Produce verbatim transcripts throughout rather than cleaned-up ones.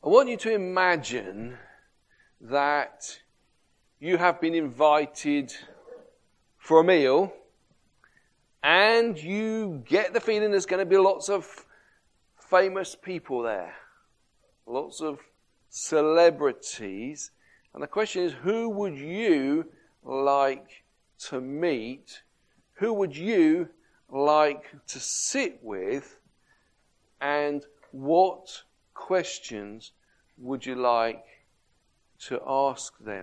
want you to imagine that you have been invited for a meal and you get the feeling there's going to be lots of famous people there, lots of celebrities. And the question is, who would you like to meet? Who would you like to sit with? And what questions would you like to ask them?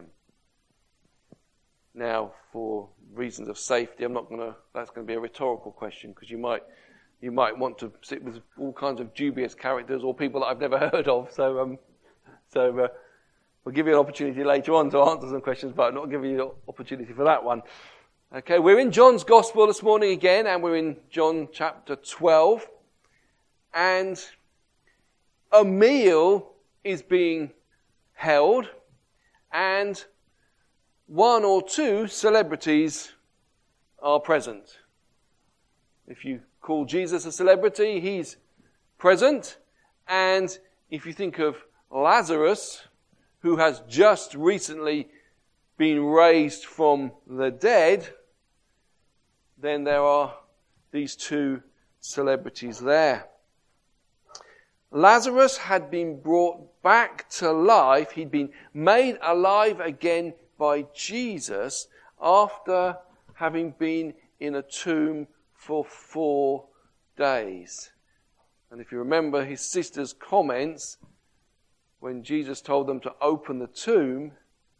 Now, for reasons of safety, I'm not going to, that's going to be a rhetorical question, because you might you might want to sit with all kinds of dubious characters or people that I've never heard of. So, um, so uh, we'll give you an opportunity later on to answer some questions, but I'm not giving you an opportunity for that one. Okay, we're in John's Gospel this morning again, and we're in John chapter twelve. And a meal is being held, and one or two celebrities are present. If you call Jesus a celebrity, he's present. And if you think of Lazarus, who has just recently been raised from the dead, then there are these two celebrities there. Lazarus had been brought back to life. He'd been made alive again by Jesus after having been in a tomb for four days. And if you remember his sister's comments, when Jesus told them to open the tomb,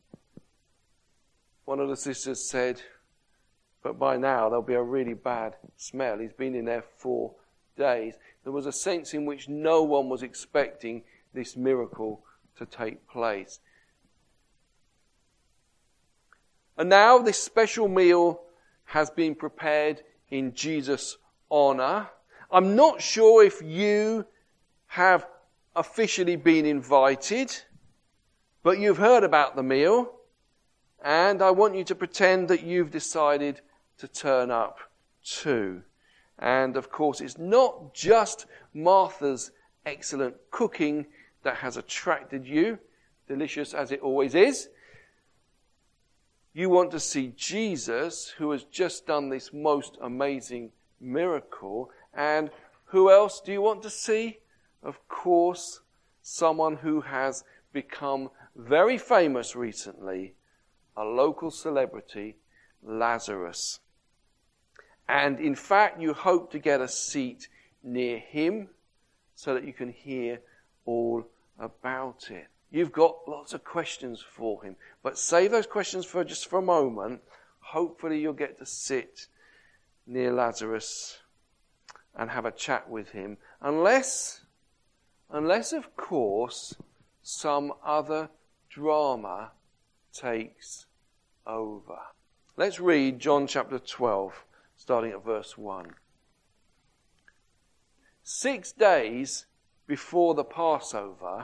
one of the sisters said, but by now there'll be a really bad smell. He's been in there four days. There was a sense in which no one was expecting this miracle to take place. And now this special meal has been prepared in Jesus' honor. I'm not sure if you have officially been invited, but you've heard about the meal, and I want you to pretend that you've decided to turn up too. And of course, it's not just Martha's excellent cooking that has attracted you, delicious as it always is. You want to see Jesus, who has just done this most amazing miracle. And who else do you want to see? Of course, someone who has become very famous recently, a local celebrity, Lazarus. And in fact, you hope to get a seat near him so that you can hear all about it. You've got lots of questions for him, but save those questions for just for a moment. Hopefully you'll get to sit near Lazarus and have a chat with him. Unless, unless of course, some other drama takes over. Let's read John chapter twelve, starting at verse one. Six days before the Passover,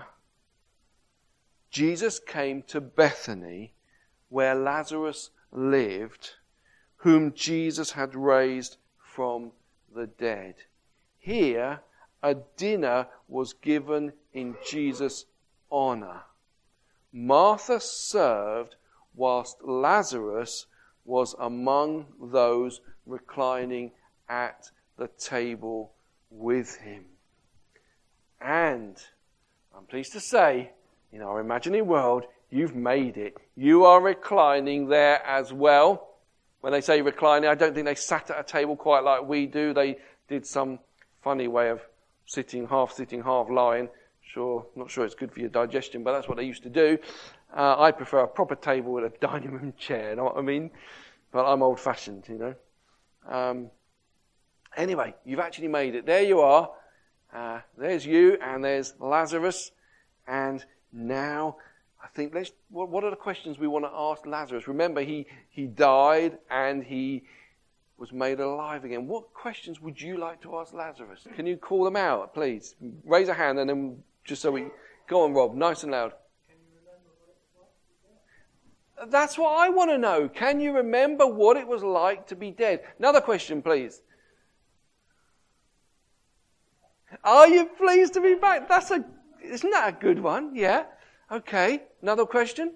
Jesus came to Bethany, where Lazarus lived, whom Jesus had raised from the dead. Here, a dinner was given in Jesus' honor. Martha served, whilst Lazarus was among those reclining at the table with him. And I'm pleased to say, in our imaginary world, you've made it. You are reclining there as well. When they say reclining, I don't think they sat at a table quite like we do. They did some funny way of sitting, half sitting, half lying. Sure, not sure it's good for your digestion, but that's what they used to do. Uh, I prefer a proper table with a dining room chair, you know what I mean? But I'm old-fashioned, you know. Um, anyway, you've actually made it. There you are. Uh, there's you, and there's Lazarus, and now, I think, let's, what, what are the questions we want to ask Lazarus? Remember, he, he died and he was made alive again. What questions would you like to ask Lazarus? Can you call them out, please? Raise a hand and then just so we... Go on, Rob, nice and loud. Can you remember what it was like to be dead? That's what I want to know. Can you remember what it was like to be dead? Another question, please. Are you pleased to be back? That's a... isn't that a good one? Yeah. Okay. Another question?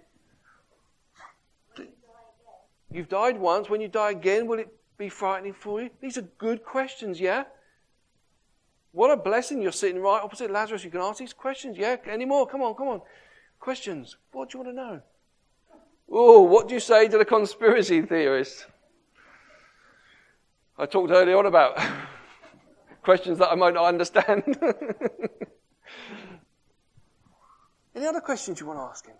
You've died once. When you die again, will it be frightening for you? These are good questions, yeah? What a blessing. You're sitting right opposite Lazarus. You can ask these questions, yeah? Any more? Come on, come on. Questions. What do you want to know? Oh, what do you say to the conspiracy theorists? I talked earlier on about questions that I might not understand. Any other questions you want to ask him?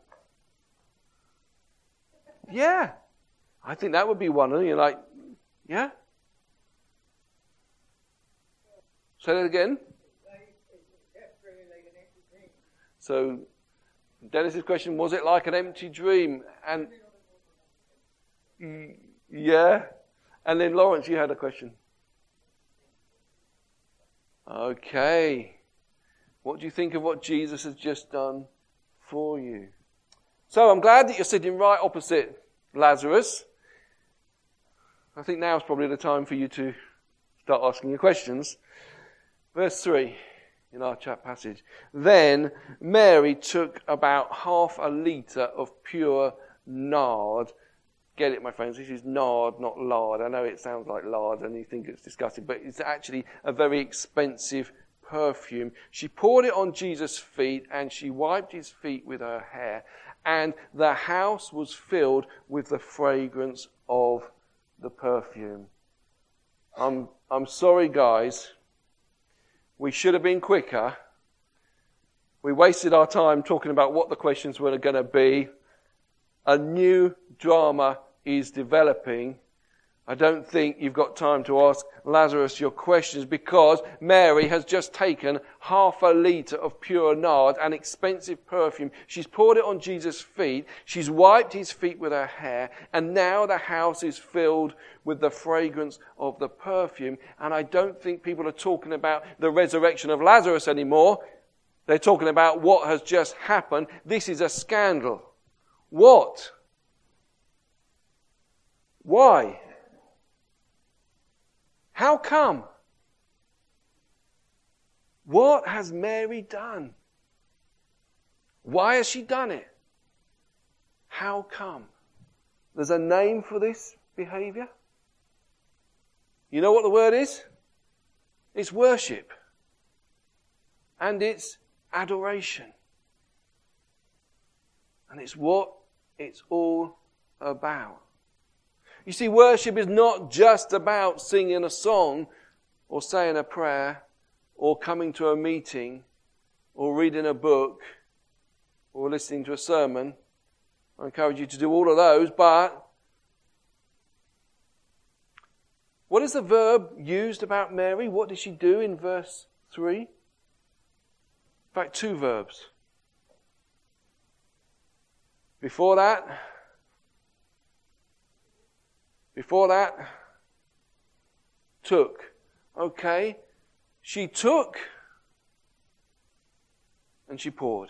Yeah. I think that would be one. And you're like, yeah? Say that again. So, Dennis's question, was it like an empty dream? And yeah. And then Lawrence, you had a question. Okay. What do you think of what Jesus has just done for you? So I'm glad that you're sitting right opposite Lazarus. I think now is probably the time for you to start asking your questions. Verse three in our chat passage. Then Mary took about half a litre of pure nard. Get it, my friends, this is nard, not lard. I know it sounds like lard and you think it's disgusting, but it's actually a very expensive perfume. She poured it on Jesus' feet and she wiped his feet with her hair. And the house was filled with the fragrance of the perfume. I'm, I'm sorry, guys. We should have been quicker. We wasted our time talking about what the questions were going to be. A new drama is developing. I don't think you've got time to ask Lazarus your questions because Mary has just taken half a litre of pure nard, an expensive perfume. She's poured it on Jesus' feet. She's wiped his feet with her hair. And now the house is filled with the fragrance of the perfume. And I don't think people are talking about the resurrection of Lazarus anymore. They're talking about what has just happened. This is a scandal. What? Why? How come? What has Mary done? Why has she done it? How come? There's a name for this behavior. You know what the word is? It's worship. And it's adoration. And it's what it's all about. You see, worship is not just about singing a song or saying a prayer or coming to a meeting or reading a book or listening to a sermon. I encourage you to do all of those, but what is the verb used about Mary? What did she do in verse three? In fact, two verbs. Before that, Before that, took. Okay. She took and she poured.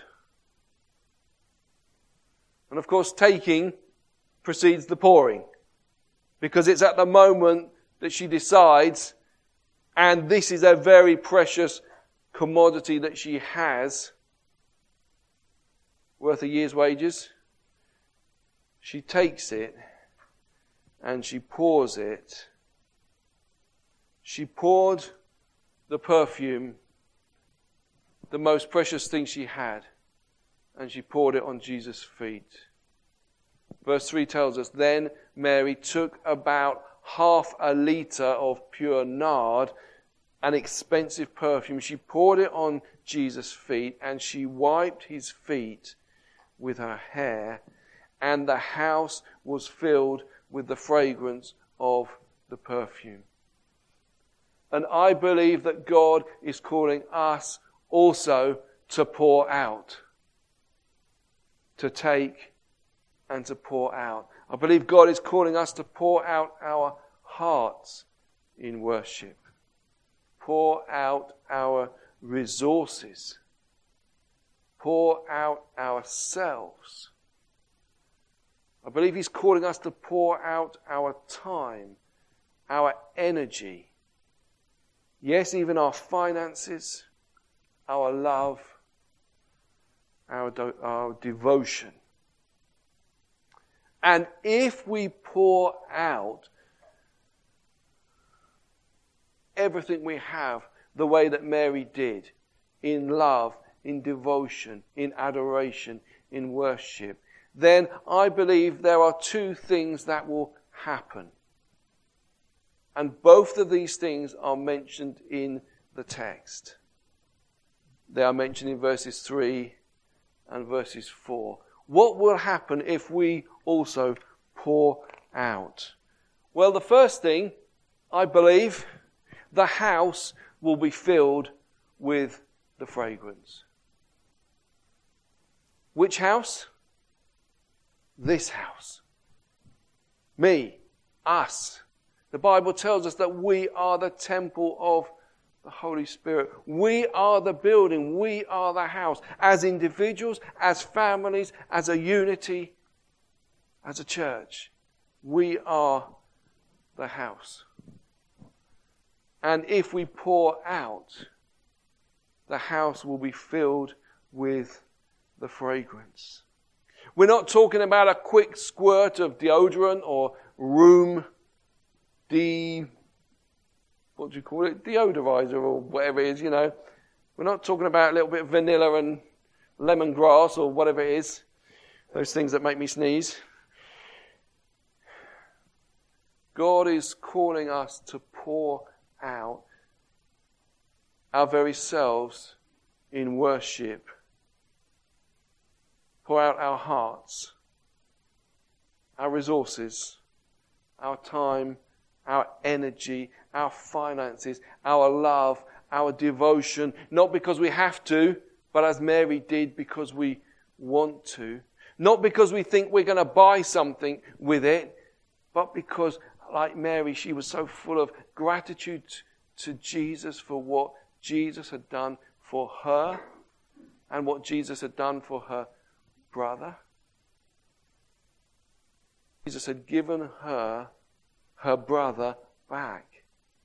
And of course, taking precedes the pouring. Because it's at the moment that she decides, and this is a very precious commodity that she has, worth a year's wages. She takes it. And she pours it. She poured the perfume, the most precious thing she had, and she poured it on Jesus' feet. Verse three tells us, then Mary took about half a litre of pure nard, an expensive perfume. She poured it on Jesus' feet, and she wiped his feet with her hair, and the house was filled with the fragrance of the perfume. And I believe that God is calling us also to pour out, to take and to pour out. I believe God is calling us to pour out our hearts in worship, pour out our resources, pour out ourselves. I believe he's calling us to pour out our time, our energy. Yes, even our finances, our love, our, do- our devotion. And if we pour out everything we have the way that Mary did, in love, in devotion, in adoration, in worship, then I believe there are two things that will happen. And both of these things are mentioned in the text. They are mentioned in verses three and verses four. What will happen if we also pour out? Well, the first thing, I believe, the house will be filled with the fragrance. Which house? This house. Me. Us. The Bible tells us that we are the temple of the Holy Spirit. We are the building. We are the house. As individuals, as families, as a unity, as a church. We are the house. And if we pour out, the house will be filled with the fragrance. We're not talking about a quick squirt of deodorant or room de... what do you call it? Deodorizer or whatever it is, you know. We're not talking about a little bit of vanilla and lemongrass or whatever it is. Those things that make me sneeze. God is calling us to pour out our very selves in worship. Pour out our hearts, our resources, our time, our energy, our finances, our love, our devotion, not because we have to, but as Mary did, because we want to. Not because we think we're going to buy something with it, but because, like Mary, she was so full of gratitude to Jesus for what Jesus had done for her and what Jesus had done for her brother. Jesus had given her her brother back.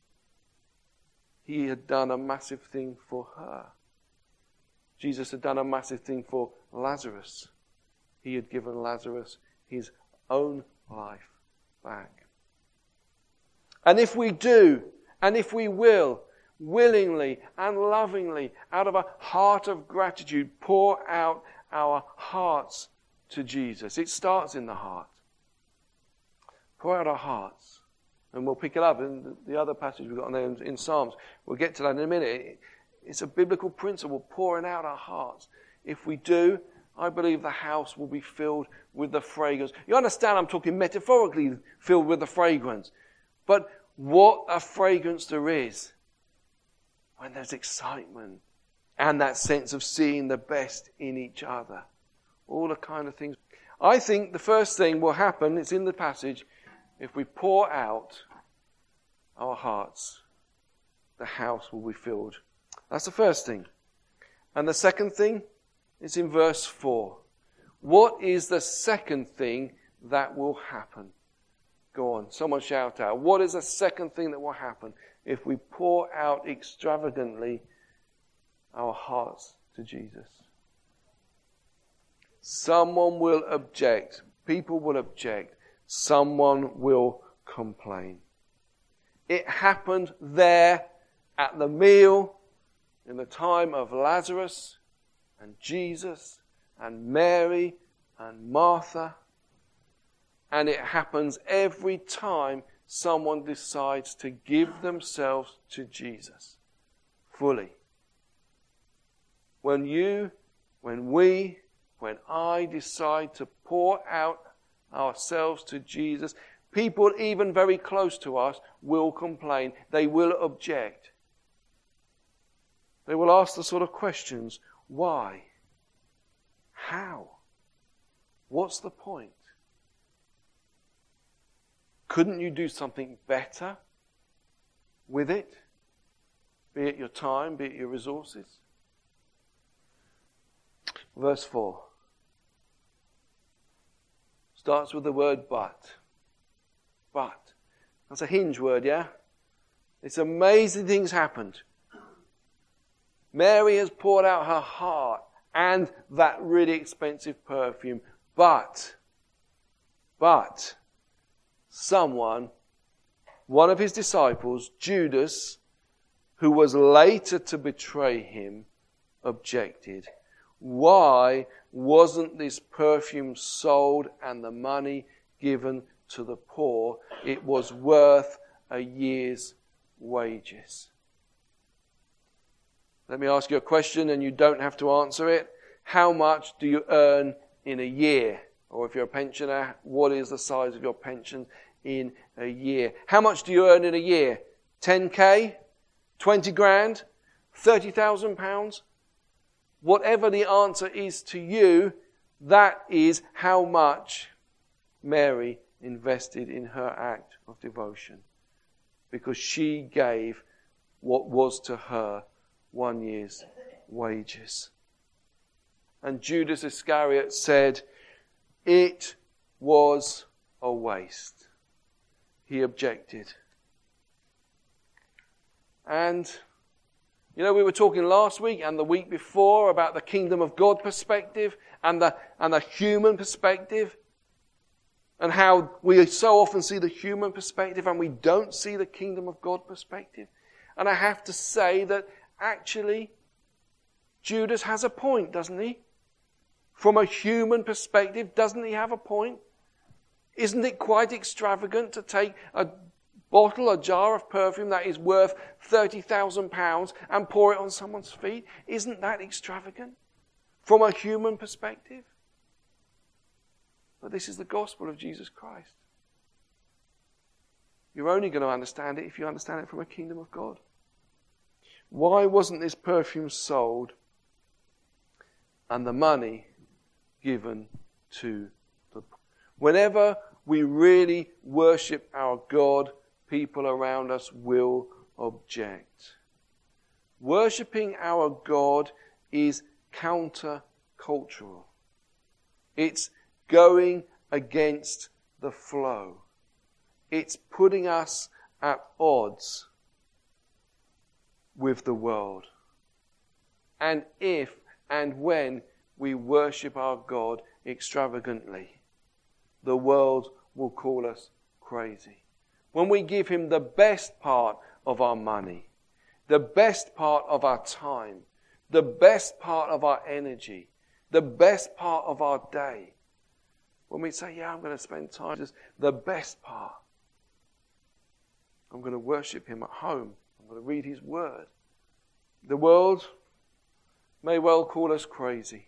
He had done a massive thing for her. Jesus had done a massive thing for Lazarus. He had given Lazarus his own life back. And if we do, and if we will, willingly and lovingly, out of a heart of gratitude, pour out our hearts to Jesus. It starts in the heart. Pour out our hearts. And we'll pick it up in the other passage we've got on there in, in Psalms. We'll get to that in a minute. It's a biblical principle, pouring out our hearts. If we do, I believe the house will be filled with the fragrance. You understand I'm talking metaphorically filled with the fragrance. But what a fragrance there is when there's excitement and that sense of seeing the best in each other. All the kind of things. I think the first thing will happen, it's in the passage, if we pour out our hearts, the house will be filled. That's the first thing. And the second thing is in verse four. What is the second thing that will happen? Go on, someone shout out. What is the second thing that will happen if we pour out extravagantly our hearts to Jesus? Someone will object. People will object. Someone will complain. It happened there at the meal in the time of Lazarus and Jesus and Mary and Martha. And it happens every time someone decides to give themselves to Jesus fully. When you, when we, when I decide to pour out ourselves to Jesus, people even very close to us will complain. They will object. They will ask the sort of questions, why? How? What's the point? Couldn't you do something better with it? Be it your time, be it your resources. Verse four. Starts with the word but. But. That's a hinge word, yeah? It's amazing things happened. Mary has poured out her heart and that really expensive perfume. But, but, someone, one of his disciples, Judas, who was later to betray him, objected. Why wasn't this perfume sold and the money given to the poor? It was worth a year's wages. Let me ask you a question, and you don't have to answer it. How much do you earn in a year? Or if you're a pensioner, what is the size of your pension in a year? How much do you earn in a year? ten K? twenty grand? thirty thousand pounds? Whatever the answer is to you, that is how much Mary invested in her act of devotion. Because she gave what was to her one year's wages. And Judas Iscariot said, it was a waste. He objected. And, you know, we were talking last week and the week before about the kingdom of God perspective and the, and the human perspective. And how we so often see the human perspective and we don't see the kingdom of God perspective. And I have to say that actually, Judas has a point, doesn't he? From a human perspective, doesn't he have a point? Isn't it quite extravagant to take a bottle, a jar of perfume that is worth thirty thousand pounds and pour it on someone's feet? Isn't that extravagant? From a human perspective? But this is the gospel of Jesus Christ. You're only going to understand it if you understand it from a kingdom of God. Why wasn't this perfume sold and the money given to the poor? Whenever we really worship our God, people around us will object. Worshipping our God is counter-cultural. It's going against the flow. It's putting us at odds with the world. And if and when we worship our God extravagantly, the world will call us crazy. When we give him the best part of our money, the best part of our time, the best part of our energy, the best part of our day, when we say, yeah, I'm going to spend time, just the best part. I'm going to worship him at home. I'm going to read his word. The world may well call us crazy.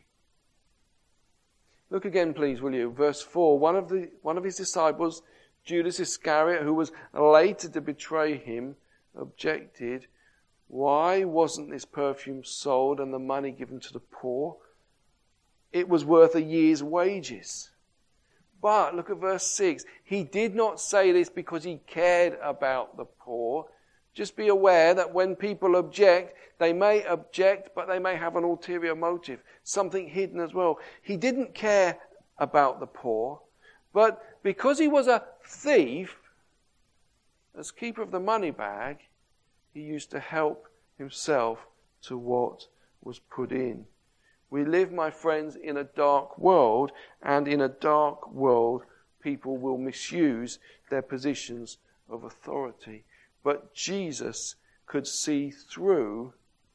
Look again, please, will you? Verse four. One of the one of his disciples, Judas Iscariot, who was later to betray him, objected. Why wasn't this perfume sold and the money given to the poor? It was worth a year's wages. But look at verse six. He did not say this because he cared about the poor. Just be aware that when people object, they may object, but they may have an ulterior motive, something hidden as well. He didn't care about the poor, but because he was a thief, as keeper of the money bag, he used to help himself to what was put in. We live, my friends, in a dark world, and in a dark world, people will misuse their positions of authority. But Jesus could see through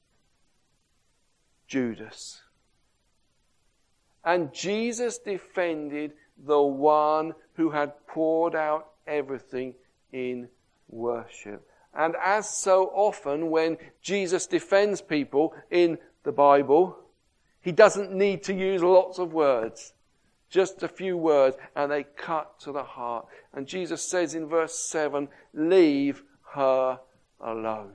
Judas. And Jesus defended the one who had poured out everything in worship. And as so often when Jesus defends people in the Bible, he doesn't need to use lots of words. Just a few words, and they cut to the heart. And Jesus says in verse seven, leave her alone.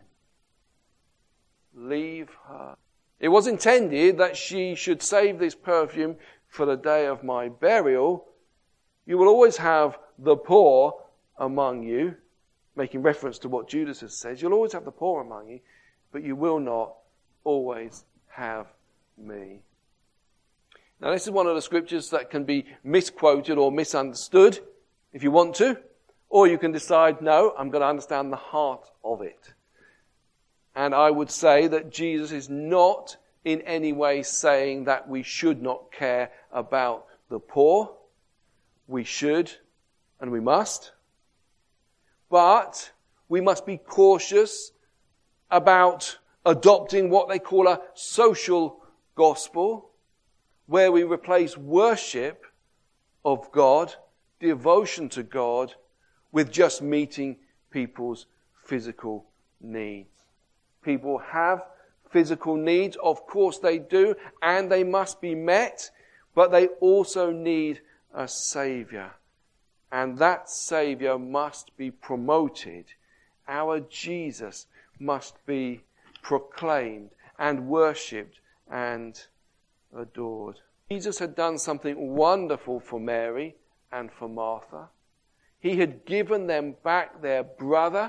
Leave her. It was intended that she should save this perfume for the day of my burial. You will always have the poor among you, making reference to what Judas has said. You'll always have the poor among you, but you will not always have me. Now, this is one of the scriptures that can be misquoted or misunderstood if you want to. Or you can decide, no, I'm going to understand the heart of it. And I would say that Jesus is not in any way saying that we should not care about the poor. We should and we must. But we must be cautious about adopting what they call a social gospel, where we replace worship of God, devotion to God, with just meeting people's physical needs. People have physical needs, of course they do, and they must be met, but they also need a Saviour. And that Saviour must be promoted. Our Jesus must be proclaimed and worshipped and adored. Jesus had done something wonderful for Mary and for Martha. He had given them back their brother.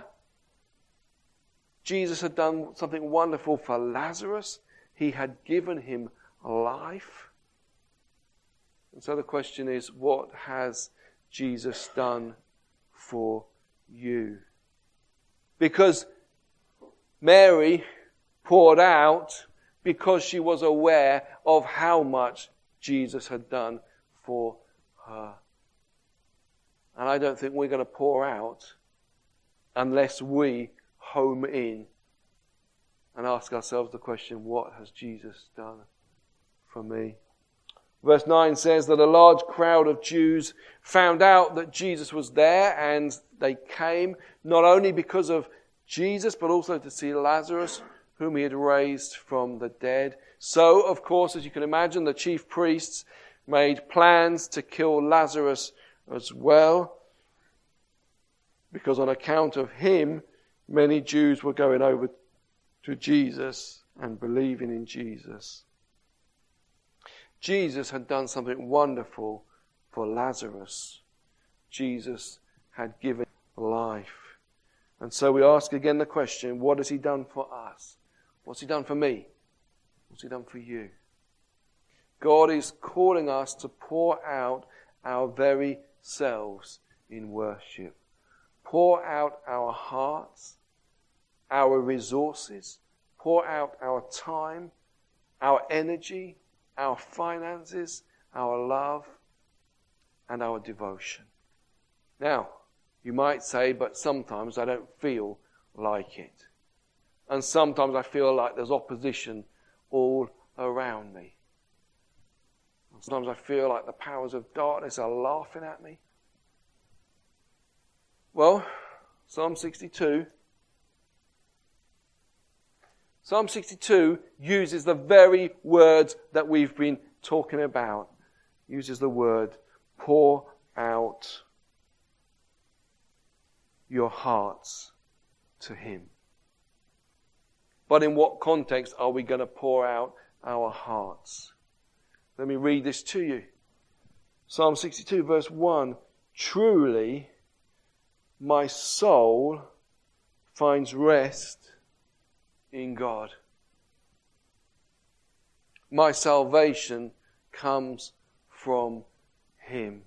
Jesus had done something wonderful for Lazarus. He had given him life. And so the question is, what has Jesus done for you? Because Mary poured out because she was aware of how much Jesus had done for her. And I don't think we're going to pour out unless we home in and ask ourselves the question, what has Jesus done for me? Verse nine says that a large crowd of Jews found out that Jesus was there, and they came not only because of Jesus, but also to see Lazarus, whom he had raised from the dead. So, of course, as you can imagine, the chief priests made plans to kill Lazarus as well, because on account of him, many Jews were going over to Jesus and believing in Jesus. Jesus had done something wonderful for Lazarus. Jesus had given life. And so we ask again the question, what has he done for us? What's he done for me? What's he done for you? God is calling us to pour out our very selves in worship. Pour out our hearts, our resources, pour out our time, our energy, our finances, our love, and our devotion. Now, you might say, but sometimes I don't feel like it. And sometimes I feel like there's opposition all around me. And sometimes I feel like the powers of darkness are laughing at me. Well, Psalm sixty-two. Psalm sixty-two uses the very words that we've been talking about. Uses the word, pour out your hearts to him. But in what context are we going to pour out our hearts? Let me read this to you. Psalm sixty-two verse one. Truly, my soul finds rest in God. My salvation comes from him.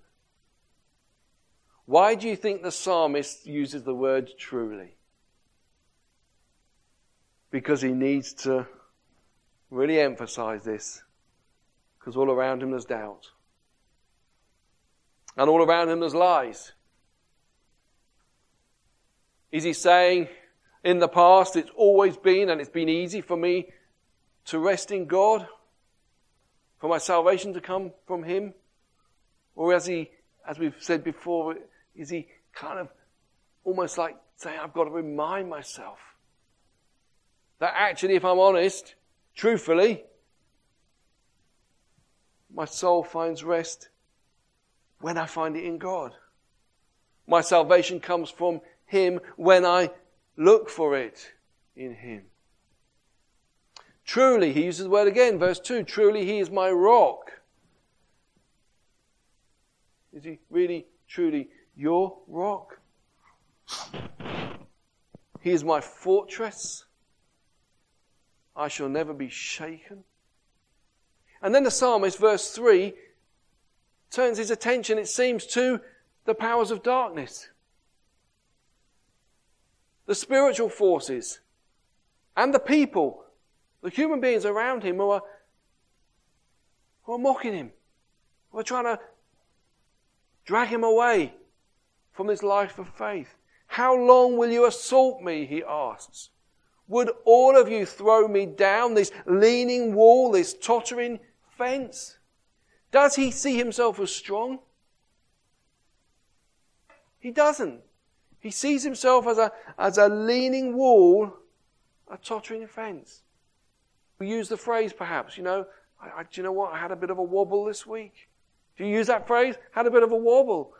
Why do you think the psalmist uses the word truly? Because he needs to really emphasize this. Because all around him there's doubt. And all around him there's lies. Is he saying, in the past it's always been and it's been easy for me to rest in God? For my salvation to come from him? Or as he, as we've said before, is he kind of almost like saying, I've got to remind myself that actually, if I'm honest, truthfully, my soul finds rest when I find it in God. My salvation comes from him when I look for it in him. Truly, he uses the word again, verse two, truly he is my rock. Is he really, truly your rock? He is my fortress. I shall never be shaken. And then the psalmist, verse three, turns his attention, it seems, to the powers of darkness. The spiritual forces and the people The human beings around him who are, who are mocking him, who are trying to drag him away from his life of faith. How long will you assault me, he asks. Would all of you throw me down this leaning wall, this tottering fence? Does he see himself as strong? He doesn't. He sees himself as a, as a leaning wall, a tottering fence. We use the phrase perhaps, you know, I, I, do you know what? I had a bit of a wobble this week. Do you use that phrase? Had a bit of a wobble.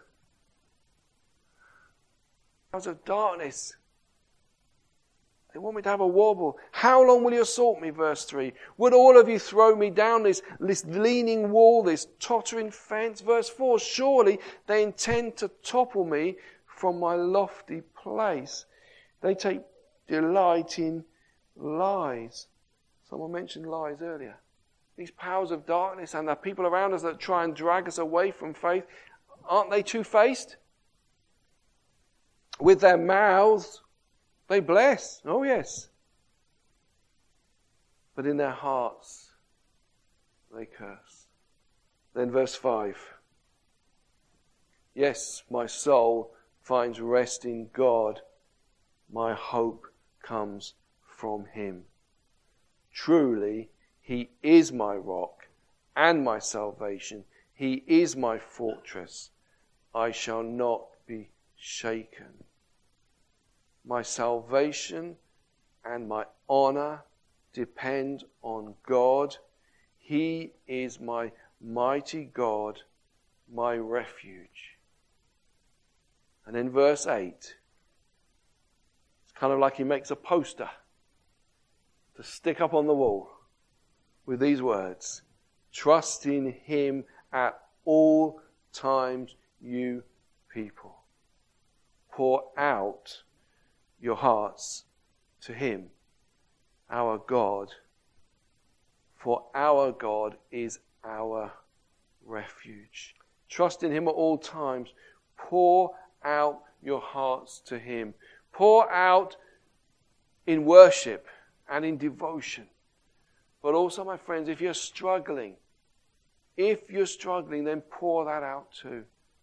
Because of darkness. They want me to have a wobble. How long will you assault me? Verse three. Would all of you throw me down this, this leaning wall, this tottering fence? Verse four. Surely they intend to topple me from my lofty place. They take delight in lies. Someone mentioned lies earlier. These powers of darkness and the people around us that try and drag us away from faith, aren't they two-faced? With their mouths, they bless. Oh, yes. But in their hearts, they curse. Then verse five. Yes, my soul finds rest in God. My hope comes from him. Truly, he is my rock and my salvation. He is my fortress. I shall not be shaken. My salvation and my honor depend on God. He is my mighty God, my refuge. And in verse eight, it's kind of like he makes a poster to stick up on the wall with these words. Trust in him at all times, you people. Pour out your hearts to him, our God. For our God is our refuge. Trust in him at all times. Pour out your hearts to him. Pour out in worship and in devotion. But also, my friends, if you're struggling, if you're struggling, then pour that out too.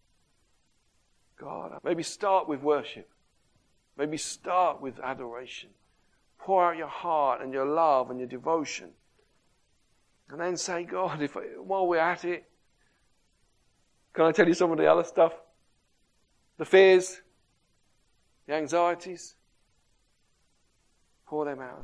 God, maybe start with worship. Maybe start with adoration. Pour out your heart and your love and your devotion. And then say, God, if I, while we're at it, can I tell you some of the other stuff? The fears, the anxieties. Pour them out.